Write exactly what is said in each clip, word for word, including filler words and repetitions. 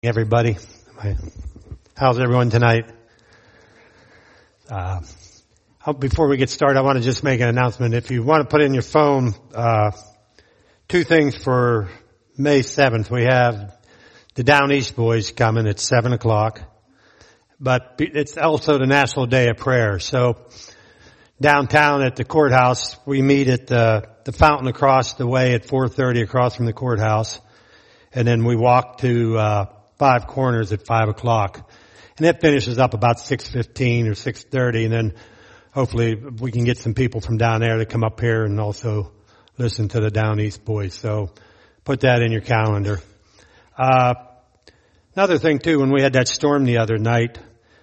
Everybody, how's everyone tonight? Uh, before we get started, I want to just make an announcement. If you want to put in your phone, uh, two things for May seventh. We have the Down East Boys coming at seven o'clock, but it's also the National Day of Prayer. So downtown at the courthouse, we meet at the, the fountain across the way at four thirty across from the courthouse, and then we walk to, uh, Five Corners at five o'clock. And that finishes up about six fifteen or six thirty, and then hopefully we can get some people from down there to come up here and also listen to the Down East Boys. So put that in your calendar. Uh, another thing too, when we had that storm the other night,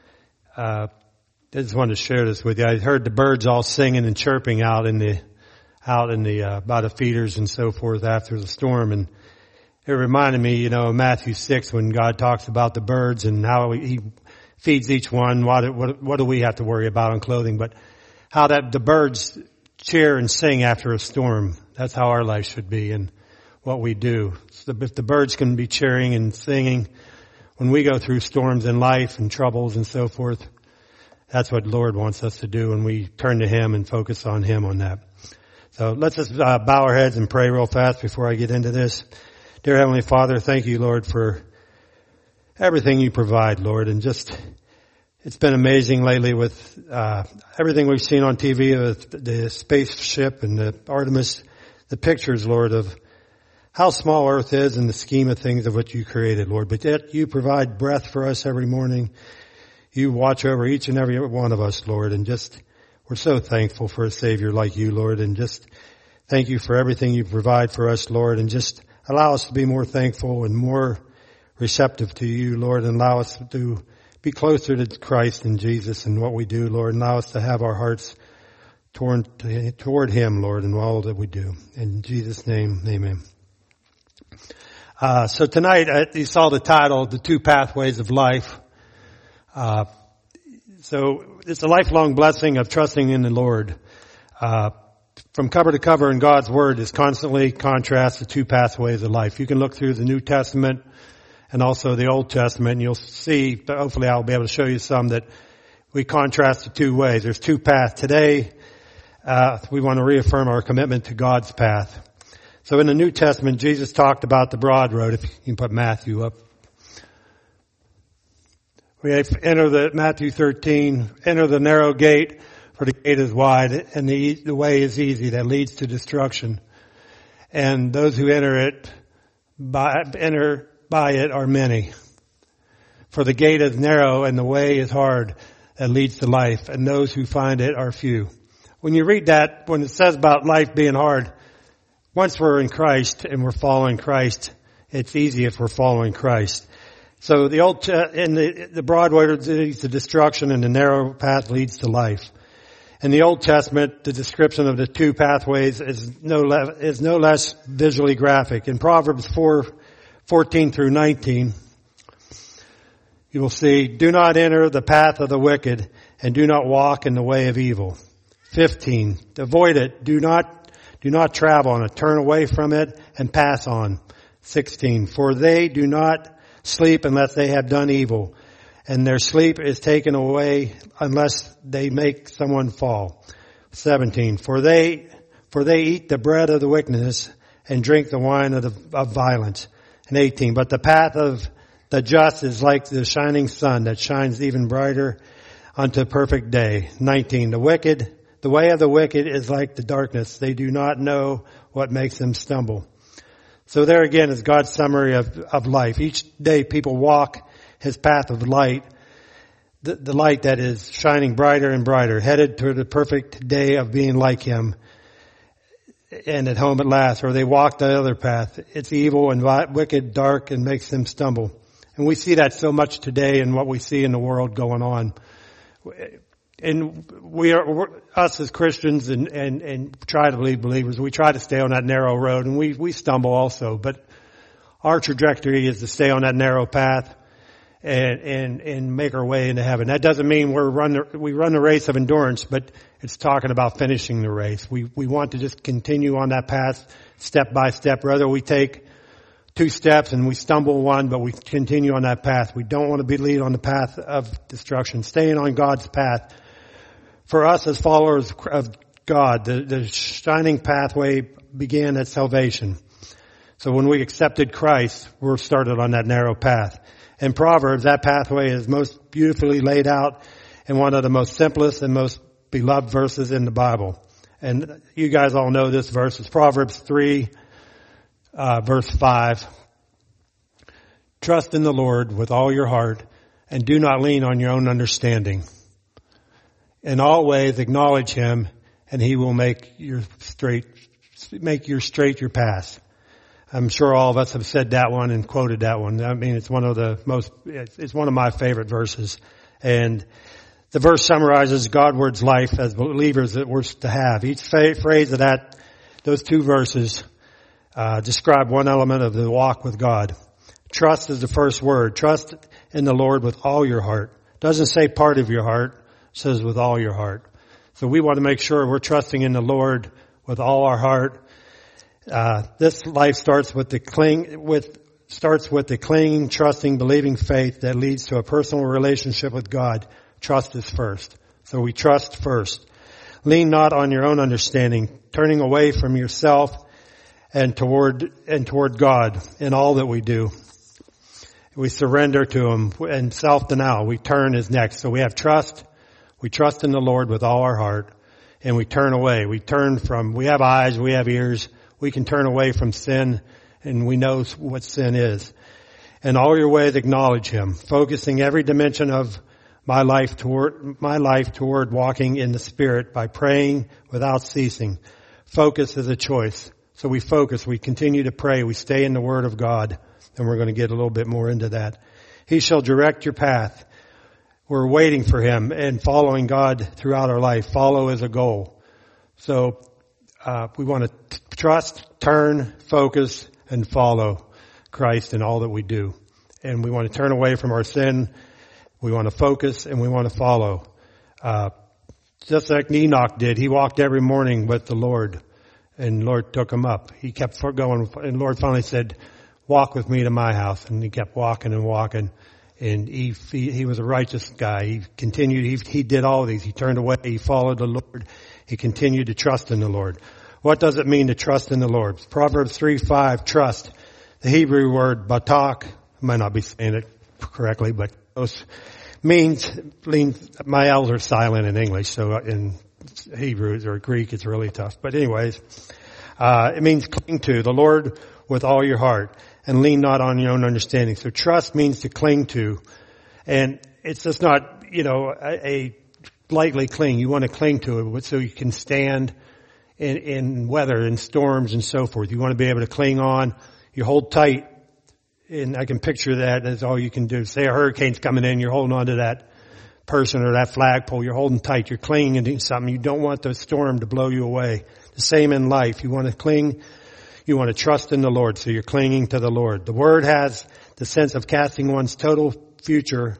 uh, I just wanted to share this with you. I heard the birds all singing and chirping out in the, out in the, uh, by the feeders and so forth after the storm, and it reminded me, you know, Matthew six when God talks about the birds and how he feeds each one. What, what, what do we have to worry about on clothing? But how that the birds cheer and sing after a storm. That's how our life should be and what we do. So if the birds can be cheering and singing when we go through storms in life and troubles and so forth, that's what the Lord wants us to do, and we turn to Him and focus on Him on that. So let's just uh, bow our heads and pray real fast before I get into this. Dear Heavenly Father, thank you, Lord, for everything you provide, Lord. And just, it's been amazing lately with uh everything we've seen on T V, with the spaceship and the Artemis, the pictures, Lord, of how small Earth is in the scheme of things of what you created, Lord. But yet you provide breath for us every morning. You watch over each and every one of us, Lord. And just, we're so thankful for a Savior like you, Lord. And just thank you for everything you provide for us, Lord. And just allow us to be more thankful and more receptive to you, Lord, and allow us to be closer to Christ and Jesus in what we do, Lord, and allow us to have our hearts toward, toward Him, Lord, in all that we do. In Jesus' name, amen. Uh, so tonight, uh, you saw the title, The Two Pathways of Life. Uh, so it's a lifelong blessing of trusting in the Lord. Uh, From cover to cover in God's Word is constantly contrasts the two pathways of life. You can look through the New Testament and also the Old Testament, and you'll see, hopefully I'll be able to show you some, that we contrast the two ways. There's two paths. Today, uh, we want to reaffirm our commitment to God's path. So in the New Testament, Jesus talked about the broad road. If you can put Matthew up. We enter the, Matthew thirteen, enter the narrow gate. For the gate is wide and the, the way is easy that leads to destruction. And those who enter it, by, enter by it are many. For the gate is narrow and the way is hard that leads to life, and those who find it are few. When you read that, when it says about life being hard, once we're in Christ and we're following Christ, it's easy if we're following Christ. So the old, in the, the broad way leads to destruction and the narrow path leads to life. In the Old Testament, the description of the two pathways is no le- is no less visually graphic. In Proverbs four, fourteen through nineteen, you will see, do not enter the path of the wicked and do not walk in the way of evil. fifteen, avoid it. Do not, do not travel on it. Turn away from it and pass on. sixteen, for they do not sleep unless they have done evil, and their sleep is taken away unless they make someone fall. seventeen, for they, for they eat the bread of the wickedness and drink the wine of, the, of violence. And eighteen, but the path of the just is like the shining sun that shines even brighter unto perfect day. nineteen, the wicked, the way of the wicked is like the darkness. They do not know what makes them stumble. So there again is God's summary of, of life. Each day people walk His path of light, the, the light that is shining brighter and brighter, headed to the perfect day of being like Him and at home at last. Or they walk the other path. It's evil and wicked, dark, and makes them stumble. And we see that so much today in what we see in the world going on. And we are, we're, us as Christians and, and, and try to believe believers, we try to stay on that narrow road, and we, we stumble also. But our trajectory is to stay on that narrow path and, and, and make our way into heaven. That doesn't mean we're run the, we run the race of endurance, but it's talking about finishing the race. We, we want to just continue on that path step by step. Whether we take two steps and we stumble one, but we continue on that path. We don't want to be lead on the path of destruction. Staying on God's path. For us as followers of God, the, the shining pathway began at salvation. So when we accepted Christ, we're started on that narrow path. In Proverbs, that pathway is most beautifully laid out in one of the most simplest and most beloved verses in the Bible. And you guys all know this verse. It's Proverbs three, uh, verse five. Trust in the Lord with all your heart and do not lean on your own understanding. In all ways acknowledge Him and He will make your straight, make your straight your path. I'm sure all of us have said that one and quoted that one. I mean, it's one of the most, it's one of my favorite verses. And the verse summarizes God's life as believers that we're to have. Each phrase of that, those two verses, uh, describe one element of the walk with God. Trust is the first word. Trust in the Lord with all your heart. It doesn't say part of your heart. It says with all your heart. So we want to make sure we're trusting in the Lord with all our heart. Uh, this life starts with the cling, with, starts with the clinging, trusting, believing faith that leads to a personal relationship with God. Trust is first. So we trust first. Lean not on your own understanding, turning away from yourself and toward, and toward God in all that we do. We surrender to Him, and self-denial. We turn is next. So we have trust. We trust in the Lord with all our heart, and we turn away. We turn from, we have eyes, we have ears. We can turn away from sin, and we know what sin is. In all your ways acknowledge Him, focusing every dimension of my life toward, my life toward walking in the Spirit by praying without ceasing. Focus is a choice. So we focus, we continue to pray, we stay in the Word of God, and we're going to get a little bit more into that. He shall direct your path. We're waiting for Him and following God throughout our life. Follow is a goal. So, uh, we want to trust, turn, focus, and follow Christ in all that we do. And we want to turn away from our sin. We want to focus and we want to follow. Uh, just like Enoch did. He walked every morning with the Lord, and the Lord took him up. He kept going, and the Lord finally said, walk with me to my house. And he kept walking and walking. And he, he, he was a righteous guy. He continued, he, he did all of these. He turned away. He followed the Lord. He continued to trust in the Lord. What does it mean to trust in the Lord? Proverbs three five, trust. The Hebrew word batak, I might not be saying it correctly, but means, means my L's are silent in English, so in Hebrew or Greek it's really tough. But anyways, uh, it means cling to the Lord with all your heart and lean not on your own understanding. So trust means to cling to, and it's just not, you know, a, a lightly cling. You want to cling to it so you can stand in, in weather and storms and so forth. You want to be able to cling on. You hold tight, and I can picture that as all you can do. Say a hurricane's coming in, you're holding on to that person or that flagpole. You're holding tight. You're clinging to something. You don't want the storm to blow you away. The same in life. You want to cling. You want to trust in the Lord, so you're clinging to the Lord. The Word has the sense of casting one's total future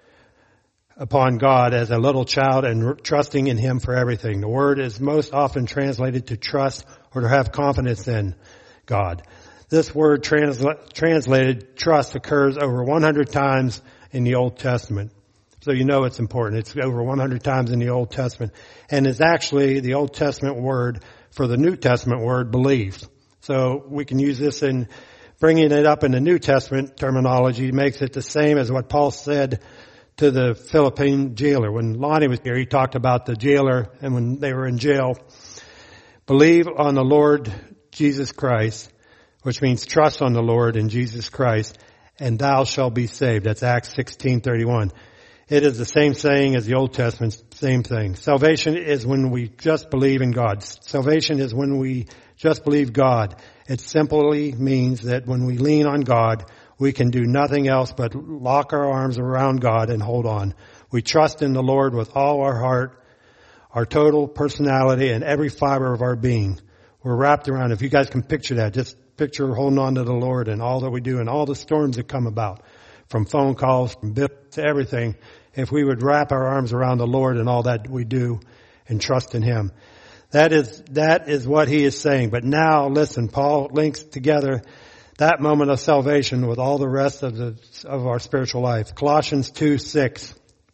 upon God as a little child and trusting in Him for everything. The Word is most often translated to trust or to have confidence in God. This word transla- translated trust occurs over one hundred times in the Old Testament. So you know it's important. It's over one hundred times in the Old Testament, and is actually the Old Testament word for the New Testament word believe. So we can use this in bringing it up in the New Testament terminology. It makes it the same as what Paul said to the Philippine jailer. When Lonnie was here, he talked about the jailer and when they were in jail. Believe on the Lord Jesus Christ, which means trust on the Lord and Jesus Christ, and thou shalt be saved. That's Acts sixteen thirty-one. It is the same saying as the Old Testament, same thing. Salvation is when we just believe in God. Salvation is when we just believe God. It simply means that when we lean on God, we can do nothing else but lock our arms around God and hold on. We trust in the Lord with all our heart, our total personality, and every fiber of our being. We're wrapped around. If you guys can picture that, just picture holding on to the Lord and all that we do and all the storms that come about, from phone calls, from bills to everything. If we would wrap our arms around the Lord and all that we do and trust in Him. That is, that is what he is saying. But now, listen, Paul links together that moment of salvation with all the rest of the, of our spiritual life. Colossians two six.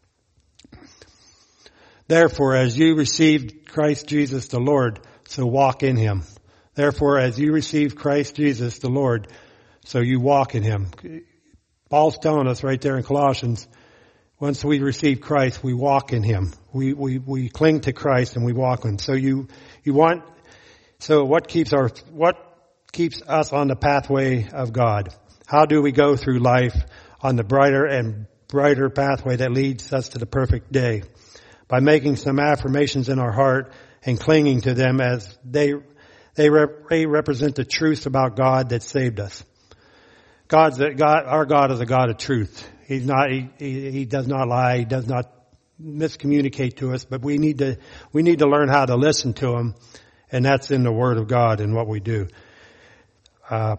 Therefore, as you received Christ Jesus the Lord, so walk in him. Therefore, as you received Christ Jesus the Lord, so you walk in him. Paul's telling us right there in Colossians, once we receive Christ, we walk in him. We, we, we cling to Christ and we walk in him. So you, you want, so what keeps our, what keeps us on the pathway of God? How do we go through life on the brighter and brighter pathway that leads us to the perfect day? By making some affirmations in our heart and clinging to them as they, they, rep, they represent the truth about God that saved us. God's a, God, our God is a God of truth. He's not, he, he, he does not lie. He does not miscommunicate to us, but we need to, we need to learn how to listen to him. And that's in the Word of God and what we do. Uh,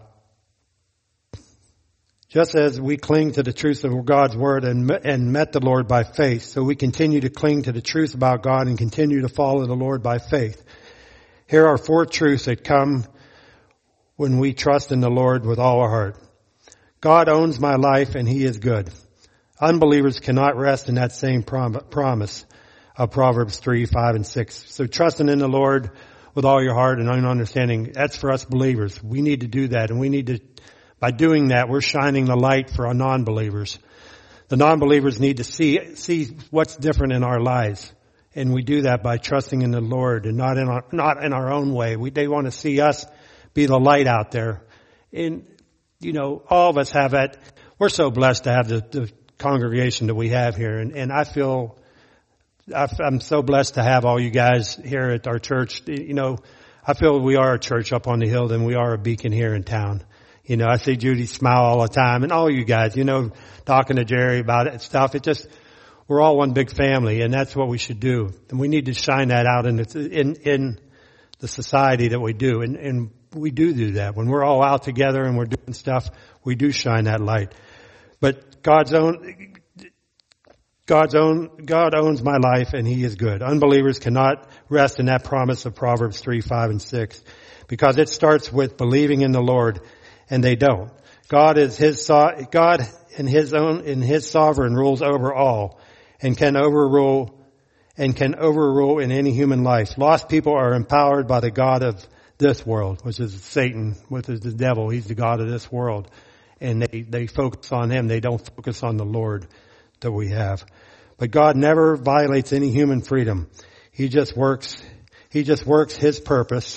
just as we cling to the truth of God's Word and, and met the Lord by faith, so we continue to cling to the truth about God and continue to follow the Lord by faith. Here are four truths that come when we trust in the Lord with all our heart. God owns my life and he is good. Unbelievers cannot rest in that same prom- promise of Proverbs three, five, and six. So trusting in the Lord with all your heart and understanding, that's for us believers. We need to do that, and we need to, by doing that, we're shining the light for our non-believers. The non-believers need to see, see what's different in our lives. And we do that by trusting in the Lord and not in our, not in our own way. We, they want to see us be the light out there. And, you know, all of us have that. We're so blessed to have the, the congregation that we have here. And, and I feel, I'm so blessed to have all you guys here at our church. You know, I feel we are a church up on the hill and we are a beacon here in town. You know, I see Judy smile all the time, and all you guys, you know, talking to Jerry about it and stuff. It just, we're all one big family, and that's what we should do. And we need to shine that out in the, in, in the society that we do. And, and we do do that. When we're all out together and we're doing stuff, we do shine that light. But God's own, God's own, God owns my life and he is good. Unbelievers cannot rest in that promise of Proverbs three, five, and six, because it starts with believing in the Lord, and they don't. God is his, God in his own, in his sovereign rules over all and can overrule, and can overrule in any human life. Lost people are empowered by the God of this world, which is Satan, which is the devil. He's the God of this world. And they, they focus on him. They don't focus on the Lord that we have. But God never violates any human freedom. He just works, he just works his purpose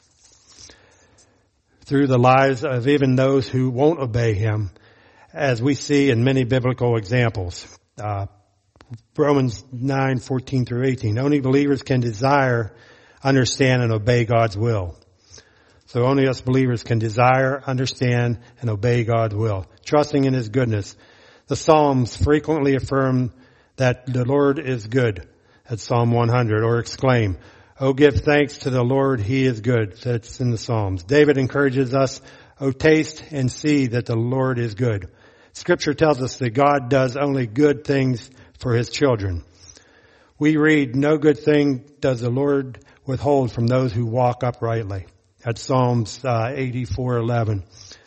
through the lives of even those who won't obey him, as we see in many biblical examples. Uh, Romans nine, fourteen through eighteen. Only believers can desire, understand, and obey God's will. So only us believers can desire, understand, and obey God's will, trusting in his goodness. The Psalms frequently affirm that the Lord is good at Psalm one hundred, or exclaim, "Oh, give thanks to the Lord, he is good." That's in the Psalms. David encourages us, "Oh, taste and see that the Lord is good." Scripture tells us that God does only good things for his children. We read, "No good thing does the Lord withhold from those who walk uprightly." That's Psalms uh, eighty-four eleven.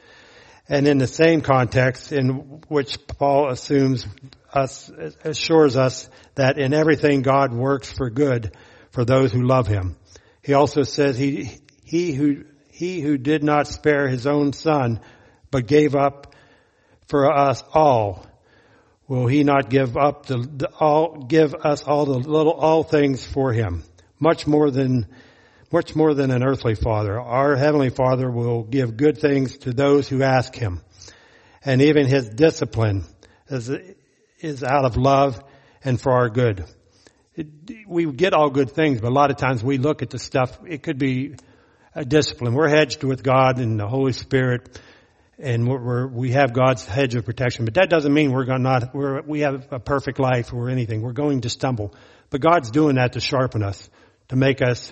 And in the same context in which Paul assumes us, assures us that in everything God works for good for those who love him. He also says he, he who, he who did not spare his own son, but gave up for us all, will he not give up the, the all, give us all the little, all things for him? Much more than, much more than an earthly father. Our heavenly Father will give good things to those who ask him. And even his discipline is, is out of love and for our good. It, we get all good things, but a lot of times we look at the stuff, it could be a discipline. We're hedged with God and the Holy Spirit, and we're, we're, we have God's hedge of protection. But that doesn't mean we're going not, we're, we have a perfect life or anything. We're going to stumble. But God's doing that to sharpen us, to make us,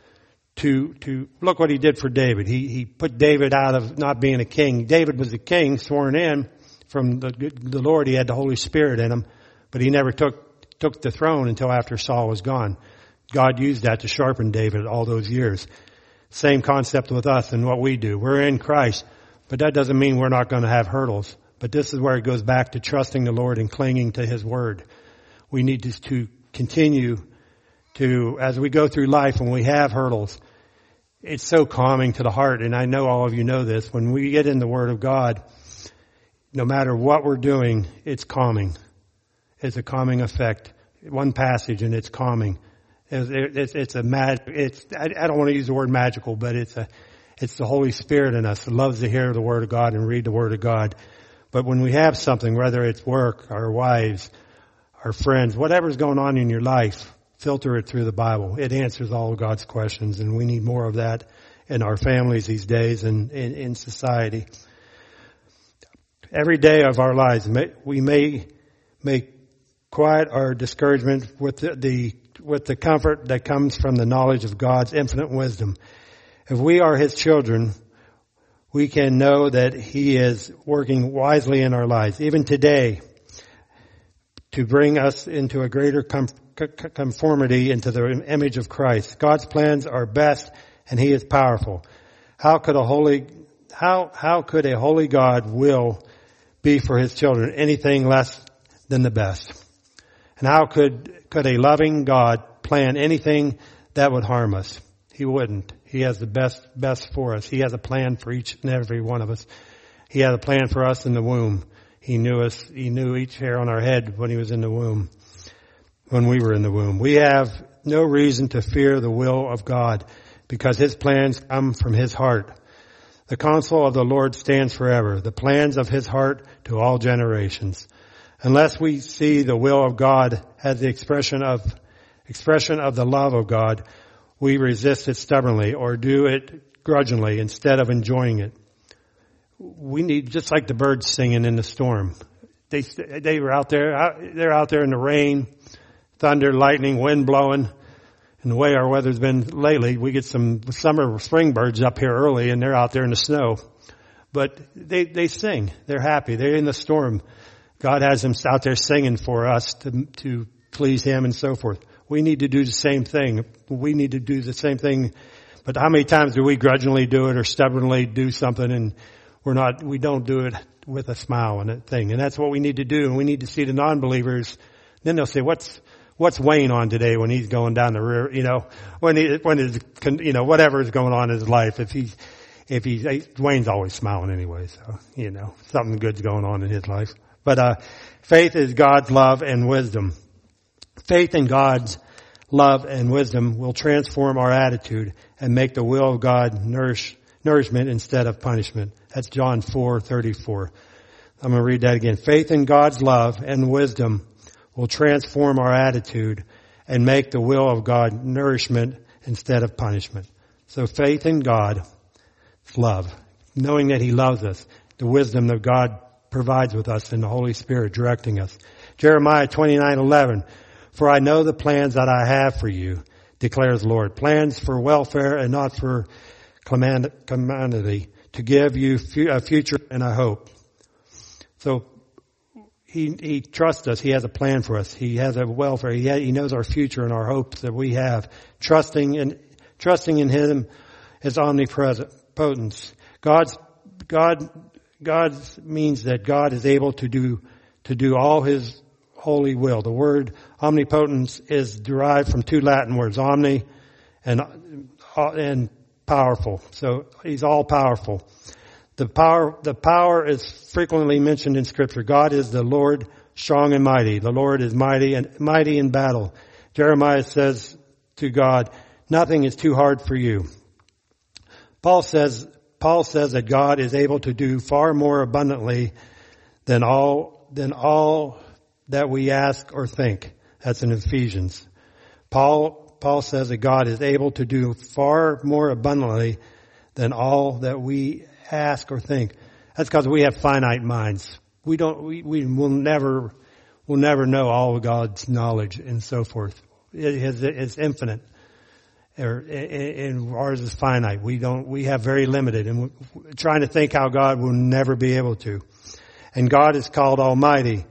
to, to, look what he did for David. He, he put David out of not being a king. David was a king sworn in from the, the Lord. He had the Holy Spirit in him, but he never took took the throne until after Saul was gone. God used that to sharpen David all those years. Same concept with us and what we do. We're in Christ, But that doesn't mean we're not going to have hurdles. But this is where it goes back to trusting the Lord and clinging to His Word. We need to, to continue to, as we go through life, when we have hurdles, it's so calming to the heart. And I know all of you know this. When we get in the Word of God, no matter what we're doing, it's calming. It's a calming effect. One passage and it's calming. It's, it's, it's a mag, it's, I, I don't want to use the word magical, but it's a, it's the Holy Spirit in us that loves to hear the Word of God and read the Word of God. But when we have something, whether it's work, our wives, our friends, whatever's going on in your life, filter it through the Bible. It answers all of God's questions, and we need more of that in our families these days and in, in society. Every day of our lives, we may make quiet our discouragement with the, the with the comfort that comes from the knowledge of God's infinite wisdom. If we are His children, we can know that He is working wisely in our lives, even today, to bring us into a greater com- conformity into the image of Christ. God's plans are best, and He is powerful. How could a holy, how, how could a holy God will be for His children anything less than the best? And how could, could a loving God plan anything that would harm us? He wouldn't. He has the best, best for us. He has a plan for each and every one of us. He had a plan for us in the womb. He knew us. He knew each hair on our head when He was in the womb, when we were in the womb. We have no reason to fear the will of God because His plans come from His heart. The counsel of the Lord stands forever, the plans of His heart to all generations. Unless we see the will of God as the expression of, expression of the love of God, we resist it stubbornly or do it grudgingly instead of enjoying it. We need, just like the birds singing in the storm. They, they were out there, they're out there in the rain, thunder, lightning, wind blowing. And the way our weather's been lately, we get some summer, spring birds up here early and they're out there in the snow. But they, they sing. They're happy. They're in the storm. God has them out there singing for us to, to please Him and so forth. We need to do the same thing. We need to do the same thing. But how many times do we grudgingly do it or stubbornly do something and we're not, we don't do it with a smile and a thing. And that's what we need to do. And we need to see the non-believers. Then they'll say, what's, what's Wayne on today when he's going down the rear, you know, when he, when his, you know, whatever is going on in his life. If he's, if he's, Wayne's always smiling anyway. So, you know, something good's going on in his life. But, uh, faith is God's love and wisdom. Faith in God's love and wisdom will transform our attitude and make the will of God nourish, nourishment instead of punishment. That's John four thirty-four. I'm going to read that again. Faith in God's love and wisdom will transform our attitude and make the will of God nourishment instead of punishment. So faith in God's love, knowing that He loves us, the wisdom that God provides with us and the Holy Spirit directing us. Jeremiah twenty-nine eleven. For I know the plans that I have for you, declares the Lord. Plans for welfare and not for calamity, to give you a future and a hope. So He, He trusts us. He has a plan for us. He has a welfare. He, has, he knows our future and our hopes that we have. Trusting in, trusting in Him is omnipotence. God's, God, God means that God is able to do, to do all His holy will. The word omnipotence is derived from two Latin words, omni and, and powerful. So He's all powerful. The power, the power is frequently mentioned in Scripture. God is the Lord, strong and mighty. The Lord is mighty and mighty in battle. Jeremiah says to God, nothing is too hard for you. Paul says, Paul says that God is able to do far more abundantly than all, than all that we ask or think. That's in Ephesians. Paul, Paul says that God is able to do far more abundantly than all that we ask or think. That's because we have finite minds. We don't, we, we will never, will never know all of God's knowledge and so forth. It is, it's infinite. Or, and ours is finite. We don't, we have very limited, and we're trying to think how God will never be able to. And God is called Almighty.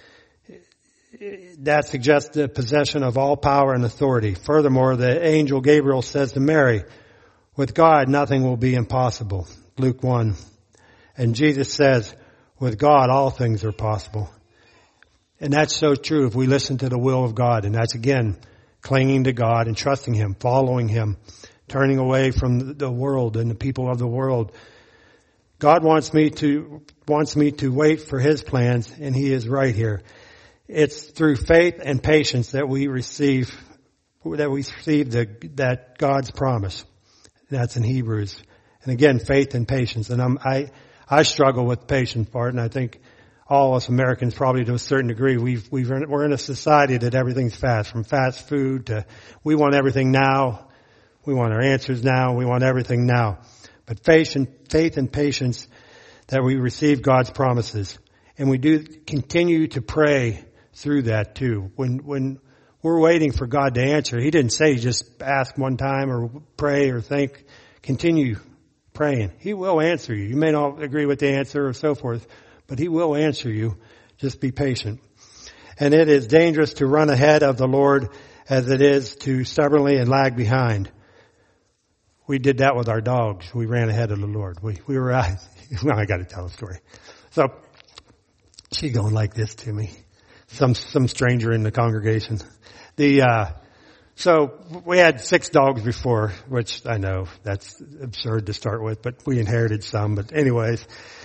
That suggests the possession of all power and authority. Furthermore, the angel Gabriel says to Mary, with God, nothing will be impossible. Luke one. And Jesus says, with God, all things are possible. And that's so true if we listen to the will of God. And that's, again, clinging to God and trusting Him, following Him, turning away from the world and the people of the world. God wants me to, wants me to wait for His plans, and He is right here. It's through faith and patience that we receive, that we receive the, that God's promise. That's in Hebrews. And again, faith and patience. And I'm, I, I struggle with the patience part, and I think all us Americans probably to a certain degree, we've, we've, we're in a society that everything's fast, from fast food to, we want everything now. We want our answers now. We want everything now. But faith and, faith and patience that we receive God's promises. And we do continue to pray through that too. When, when we're waiting for God to answer, He didn't say just ask one time or pray or think. Continue praying. He will answer you. You may not agree with the answer or so forth, but He will answer you. Just be patient. And it is dangerous to run ahead of the Lord as it is to stubbornly and lag behind. We did that with our dogs. We ran ahead of the Lord. We, we were out. Well, I got to tell a story. So she's going like this to me. Some, some stranger in the congregation. The, uh, so we had six dogs before, which I know that's absurd to start with, but we inherited some. But anyways,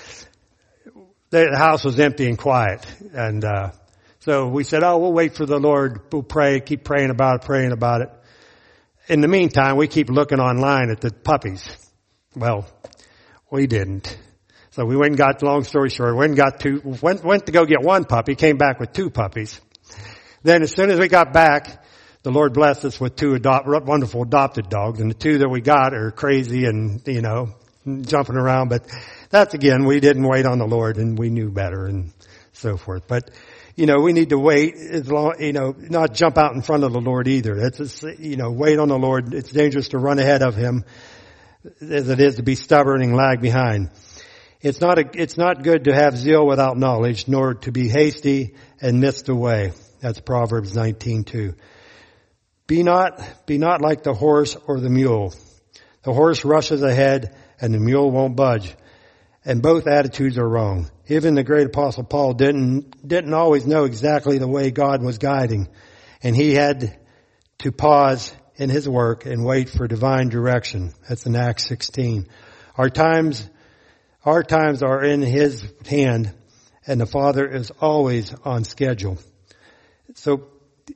the house was empty and quiet. And, uh, so we said, oh, we'll wait for the Lord. We'll pray, keep praying about it, praying about it. In the meantime, we keep looking online at the puppies. Well, we didn't. So we went and got, long story short, went and got two, went, went to go get one puppy, came back with two puppies. Then as soon as we got back, the Lord blessed us with two adopt, wonderful adopted dogs, and the two that we got are crazy and, you know, jumping around. But that's, again, we didn't wait on the Lord, and we knew better and so forth. But, you know, we need to wait as long, you know, not jump out in front of the Lord either. It's, you know, wait on the Lord. It's dangerous to run ahead of Him as it is to be stubborn and lag behind. It's not a, it's not good to have zeal without knowledge, nor to be hasty and miss the way. That's Proverbs nineteen two. Be not, be not like the horse or the mule. The horse rushes ahead and the mule won't budge. And both attitudes are wrong. Even the great apostle Paul didn't, didn't always know exactly the way God was guiding. And he had to pause in his work and wait for divine direction. That's in Acts sixteen. Our times, our times are in His hand, and the Father is always on schedule. So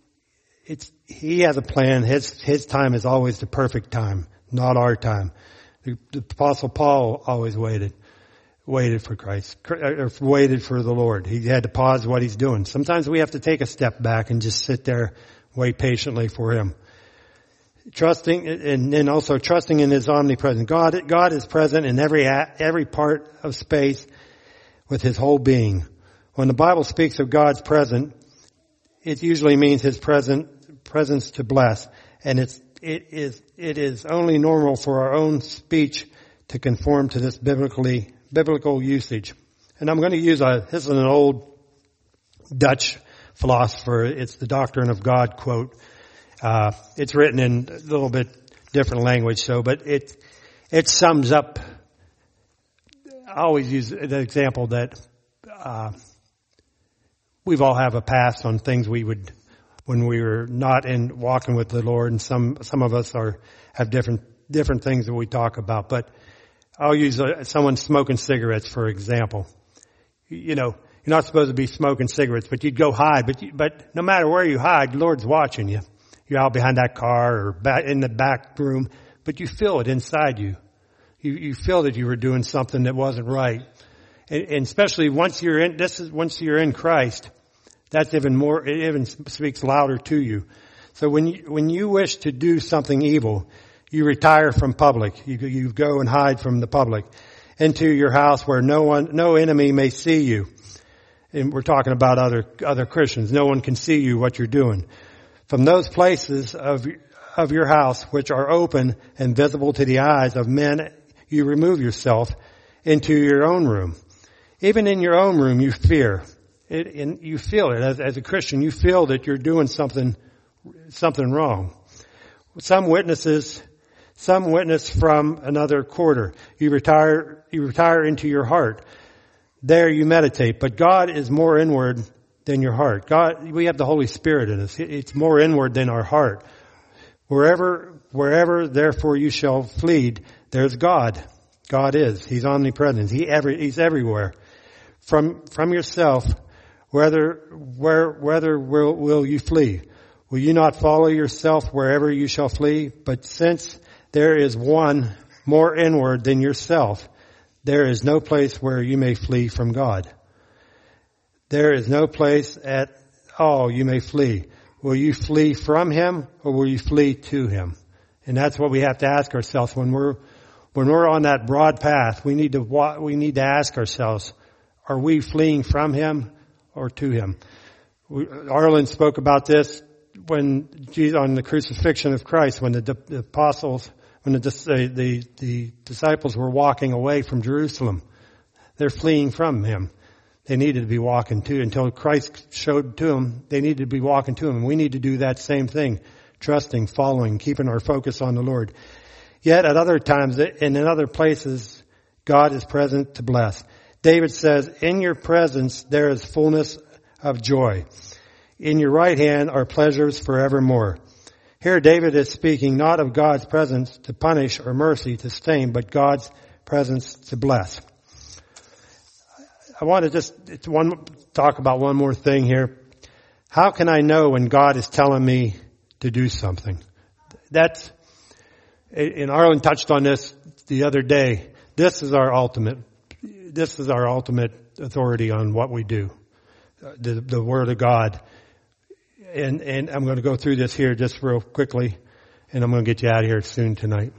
it's, He has a plan. His, His time is always the perfect time, not our time. The, the apostle Paul always waited. Waited for Christ, or waited for the Lord. He had to pause what he's doing. Sometimes we have to take a step back and just sit there, wait patiently for Him. Trusting, and, and also trusting in His omnipresence. God, God is present in every, every part of space with His whole being. When the Bible speaks of God's presence, it usually means His present, presence to bless. And it's, it is, it is only normal for our own speech to conform to this biblically biblical usage. And I'm going to use a, this is an old Dutch philosopher. It's the Doctrine of God quote. Uh, it's written in a little bit different language, so, but it, it sums up, I always use the example that, uh, we've all have a past on things we would, when we were not in walking with the Lord, and some, some of us are, have different, different things that we talk about, but I'll use a, someone smoking cigarettes, for example. You know, you're not supposed to be smoking cigarettes, but you'd go hide. But you, but no matter where you hide, the Lord's watching you. You're out behind that car or back in the back room, but you feel it inside you. You, you feel that you were doing something that wasn't right. And, and especially once you're in, this is, once you're in Christ, that's even more, it even speaks louder to you. So when you, when you wish to do something evil, you retire from public. You, you go and hide from the public into your house where no one, no enemy may see you. And we're talking about other, other Christians. No one can see you, what you're doing. From those places of, of your house, which are open and visible to the eyes of men, you remove yourself into your own room. Even in your own room, you fear it, and you feel it. As, as a Christian, you feel that you're doing something, something wrong. Some witnesses Some witness from another quarter. You retire, you retire into your heart. There you meditate. But God is more inward than your heart. God, we have the Holy Spirit in us. It's more inward than our heart. Wherever, wherever therefore you shall flee, there's God. God is. He's omnipresent. He every, he's everywhere. From, from yourself, whether, where, whether will, will you flee? Will you not follow yourself wherever you shall flee? But since there is one more inward than yourself, there is no place where you may flee from God. There is no place at all you may flee. Will you flee from Him or will you flee to Him? And that's what we have to ask ourselves when we're, when we're on that broad path. We need to, we need to ask ourselves, are we fleeing from Him or to Him? We, Arlen spoke about this when Jesus, on the crucifixion of Christ, when the, the apostles, when the, the, the disciples were walking away from Jerusalem. They're fleeing from Him. They needed to be walking to, until Christ showed to them, they needed to be walking to Him. And we need to do that same thing, trusting, following, keeping our focus on the Lord. Yet at other times and in other places, God is present to bless. David says, in your presence there is fullness of joy. In your right hand are pleasures forevermore. Here David is speaking not of God's presence to punish or mercy to stain, but God's presence to bless. I want to just it's one, talk about one more thing here. How can I know when God is telling me to do something? That's, and Arlen touched on this the other day. This is our ultimate, this is our ultimate authority on what we do. The, the Word of God. And, and I'm going to go through this here just real quickly, and I'm going to get you out of here soon tonight.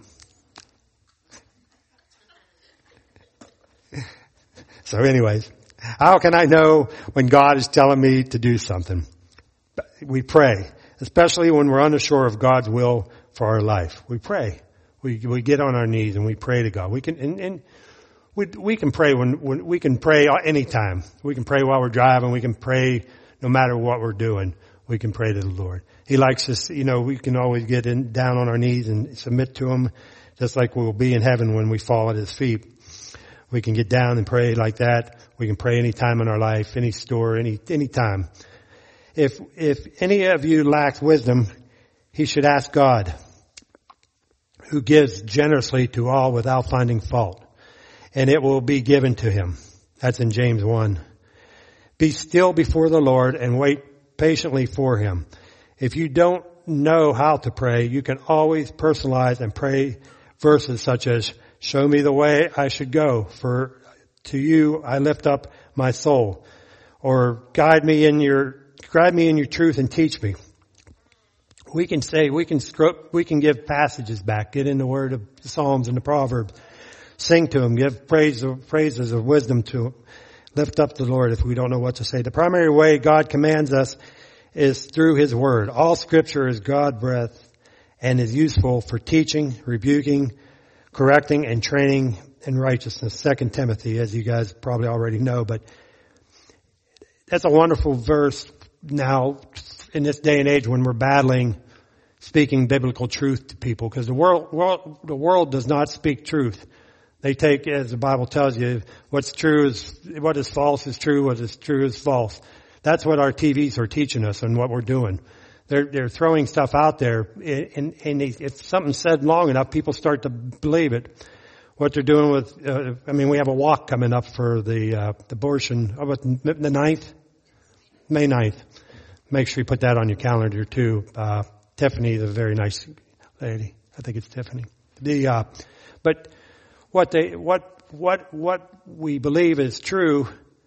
So anyways, how can I know when God is telling me to do something? We pray, especially when we're unsure of God's will for our life. We pray. We, we get on our knees and we pray to God. We can, and, and we, we can pray when, when, we can pray anytime. We can pray while we're driving. We can pray no matter what we're doing. We can pray to the Lord. He likes us, you know, we can always get in, down on our knees and submit to Him, just like we'll be in heaven when we fall at His feet. We can get down and pray like that. We can pray any time in our life, any store, any, any time. If, if any of you lacks wisdom, he should ask God, who gives generously to all without finding fault, and it will be given to him. That's in James one. Be still before the Lord and wait patiently for Him. If you don't know how to pray, you can always personalize and pray verses such as, show me the way I should go, for to you I lift up my soul. Or guide me in your, guide me in your truth and teach me. We can say, we can script, we can give passages back, get in the word of the Psalms and the Proverbs, sing to Him, give praise, praises of wisdom to Him. Lift up the Lord if we don't know what to say. The primary way God commands us is through His Word. All Scripture is God-breathed and is useful for teaching, rebuking, correcting, and training in righteousness. Second Timothy, as you guys probably already know. But that's a wonderful verse now in this day and age when we're battling speaking biblical truth to people. Because the world, world, the world does not speak truth. They take, as the Bible tells you, what's true is, what is false is true, what is true is false. That's what our T Vs are teaching us and what we're doing. They're, they're throwing stuff out there, and, and they, if something's said long enough, people start to believe it. What they're doing with, uh, I mean, we have a walk coming up for the, uh, the abortion, oh, what, the ninth? May ninth. Make sure you put that on your calendar too. Uh, Tiffany is a very nice lady. I think it's Tiffany. The, uh, but, What they, what, what, what we believe is true,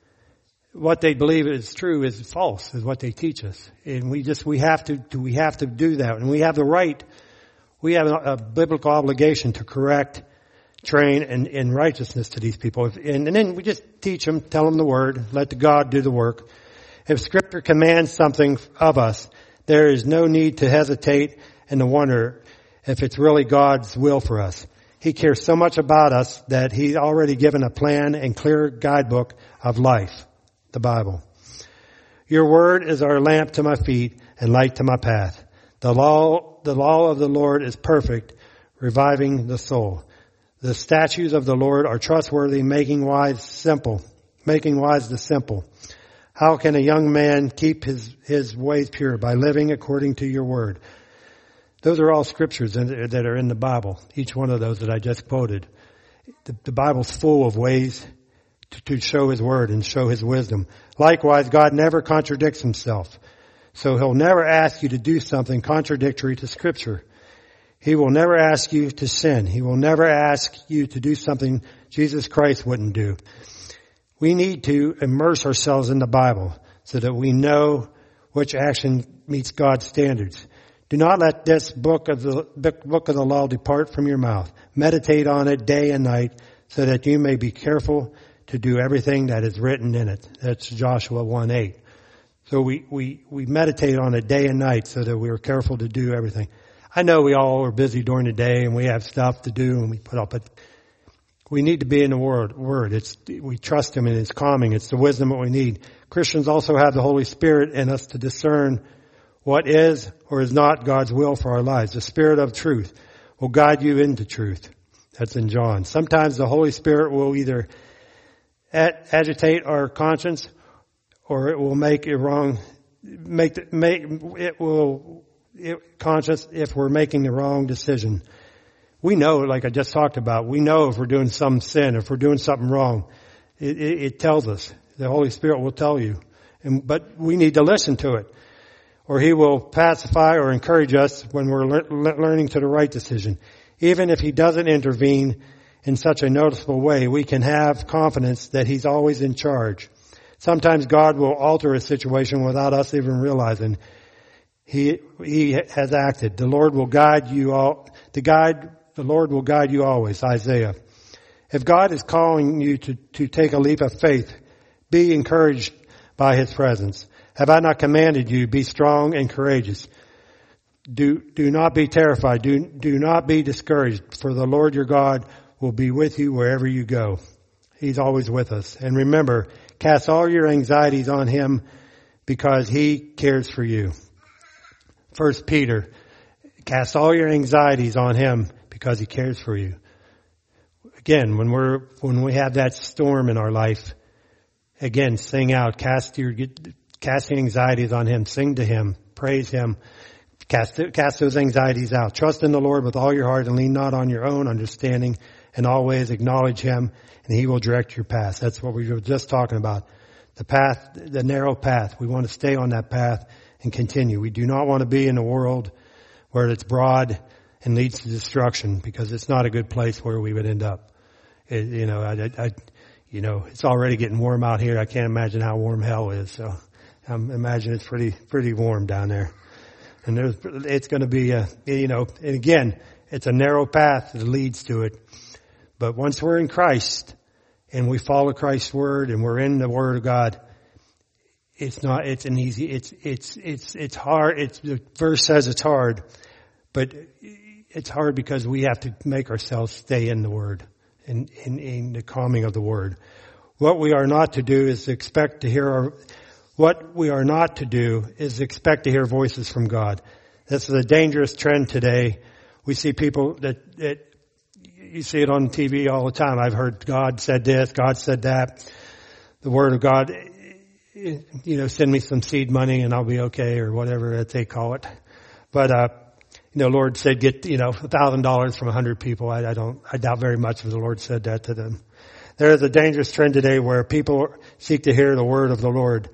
what they believe is true is false, is what they teach us. And we just, we have to, we have to do that. And we have the right, we have a, a biblical obligation to correct, train, and in righteousness to these people. And, and then we just teach them, tell them the Word, let the God do the work. If Scripture commands something of us, there is no need to hesitate and to wonder if it's really God's will for us. He cares so much about us that He's already given a plan and clear guidebook of life, the Bible. Your word is our lamp to my feet and light to my path. The law, the law of the Lord is perfect, reviving the soul. The statutes of the Lord are trustworthy, making wise simple, making wise the simple. How can a young man keep his, his ways pure? By living according to your word. Those are all scriptures that are in the Bible. Each one of those that I just quoted. The, the Bible's full of ways to, to show his word and show his wisdom. Likewise, God never contradicts himself. So he'll never ask you to do something contradictory to scripture. He will never ask you to sin. He will never ask you to do something Jesus Christ wouldn't do. We need to immerse ourselves in the Bible so that we know which action meets God's standards. Do not let this book of the book of the law depart from your mouth. Meditate on it day and night so that you may be careful to do everything that is written in it. That's Joshua one eight. So we, we, we meditate on it day and night so that we are careful to do everything. I know we all are busy during the day and we have stuff to do and we put up, but we need to be in the word. Word. It's, we trust him and it's calming. It's the wisdom that we need. Christians also have the Holy Spirit in us to discern what is or is not God's will for our lives. The Spirit of truth will guide you into truth. That's in John. Sometimes the Holy Spirit will either ag- agitate our conscience or it will make it wrong, make, the, make, it will, it, conscious if we're making the wrong decision. We know, like I just talked about, we know if we're doing some sin, if we're doing something wrong. It, it, it tells us. The Holy Spirit will tell you. And, but we need to listen to it. Or he will pacify or encourage us when we're le- learning to the right decision. Even if he doesn't intervene in such a noticeable way, we can have confidence that he's always in charge. Sometimes God will alter a situation without us even realizing he, he has acted. The Lord will guide you all, the guide, the Lord will guide you always, Isaiah. If God is calling you to, to take a leap of faith, be encouraged by his presence. Have I not commanded you, be strong and courageous? Do, do not be terrified. Do, do not be discouraged, for the Lord your God will be with you wherever you go. He's always with us. And remember, cast all your anxieties on him because he cares for you. First Peter, cast all your anxieties on him because he cares for you. Again, when we're, when we have that storm in our life, again, sing out, cast your, casting anxieties on him, sing to him, praise him, cast, cast those anxieties out. Trust in the Lord with all your heart and lean not on your own understanding, and always acknowledge him and he will direct your path. That's what we were just talking about. The path, the narrow path. We want to stay on that path and continue. We do not want to be in a world where it's broad and leads to destruction, because it's not a good place where we would end up. It, you know, I, I, you know, it's already getting warm out here. I can't imagine how warm hell is. So I imagine it's pretty, pretty warm down there. And there's, it's going to be a, you know, and again, it's a narrow path that leads to it. But once we're in Christ and we follow Christ's word and we're in the word of God, it's not, it's an easy, it's, it's, it's, it's hard. It's, the verse says it's hard, but it's hard because we have to make ourselves stay in the word and in, in the calming of the word. What we are not to do is expect to hear our, what we are not to do is expect to hear voices from God. This is a dangerous trend today. We see people that, that you see it on T V all the time. I've heard God said this, God said that. The word of God, you know, send me some seed money and I'll be okay, or whatever that they call it. But, uh, you know, Lord said get, you know, a thousand dollars from a hundred people. I, I don't, I doubt very much if the Lord said that to them. There is a dangerous trend today where people seek to hear the word of the Lord.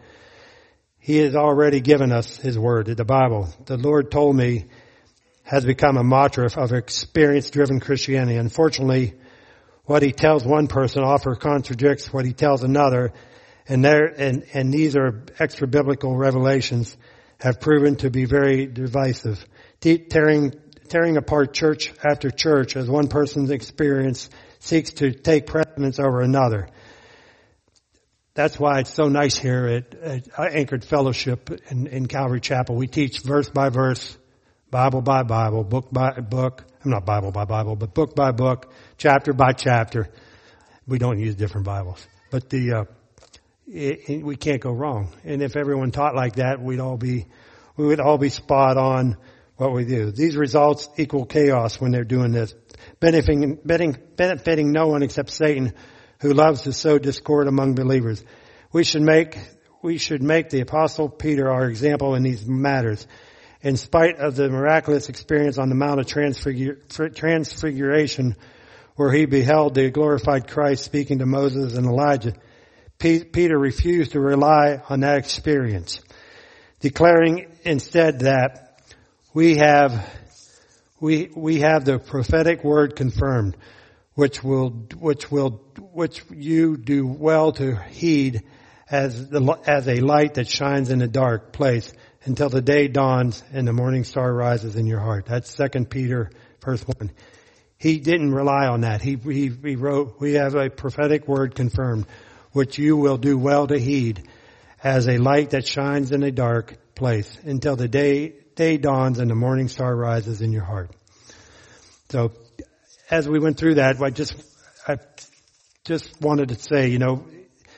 He has already given us his word, the Bible. The Lord told me has become a mantra of experience-driven Christianity. Unfortunately, what he tells one person often contradicts what he tells another, and there and, and these are extra-biblical revelations have proven to be very divisive, tearing tearing apart church after church as one person's experience seeks to take precedence over another. That's why it's so nice here at, at Anchored Fellowship in, in Calvary Chapel. We teach verse by verse, Bible by Bible, book by book. I'm not Bible by Bible, but book by book, chapter by chapter. We don't use different Bibles, but the uh, it, it, we can't go wrong. And if everyone taught like that, we'd all be we would all be spot on what we do. These results equal chaos when they're doing this, benefiting, benefiting no one except Satan, who loves to sow discord among believers. We should make, we should make the Apostle Peter our example in these matters. In spite of the miraculous experience on the Mount of Transfigur- Transfiguration, where he beheld the glorified Christ speaking to Moses and Elijah, P- Peter refused to rely on that experience, declaring instead that we have, we, we have the prophetic word confirmed, which will, which will, which you do well to heed as the, as a light that shines in a dark place until the day dawns and the morning star rises in your heart. That's Second Peter verse one. He didn't rely on that. He, he, he wrote, we have a prophetic word confirmed, which you will do well to heed as a light that shines in a dark place until the day, day dawns and the morning star rises in your heart. So as we went through that, I just, I just wanted to say, you know,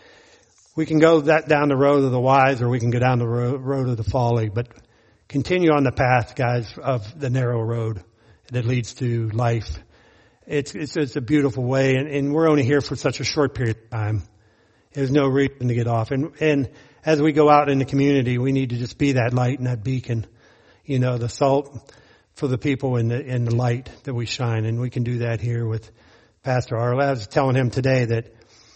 we can go that down the road of the wise or we can go down the road, road of the folly, but continue on the path, guys, of the narrow road that leads to life. It's, it's, it's a beautiful way, and, and we're only here for such a short period of time. There's no reason to get off. And, and as we go out in the community, we need to just be that light and that beacon, you know, the salt for the people and the, and the light that we shine. And we can do that here with Pastor Arlo. I was telling him today that,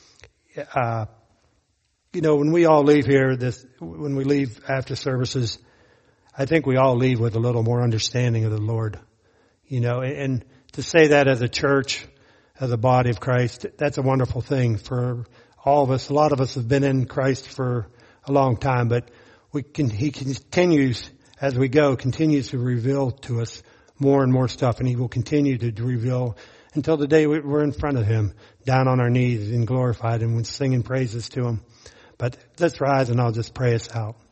uh, you know, when we all leave here, this, when we leave after services, I think we all leave with a little more understanding of the Lord, you know, and to say that as a church, as a body of Christ, that's a wonderful thing for all of us. A lot of us have been in Christ for a long time, but we can, he continues as we go, continues to reveal to us more and more stuff, and he will continue to reveal until the day we're in front of him, down on our knees and glorified and singing praises to him. But let's rise and I'll just pray us out.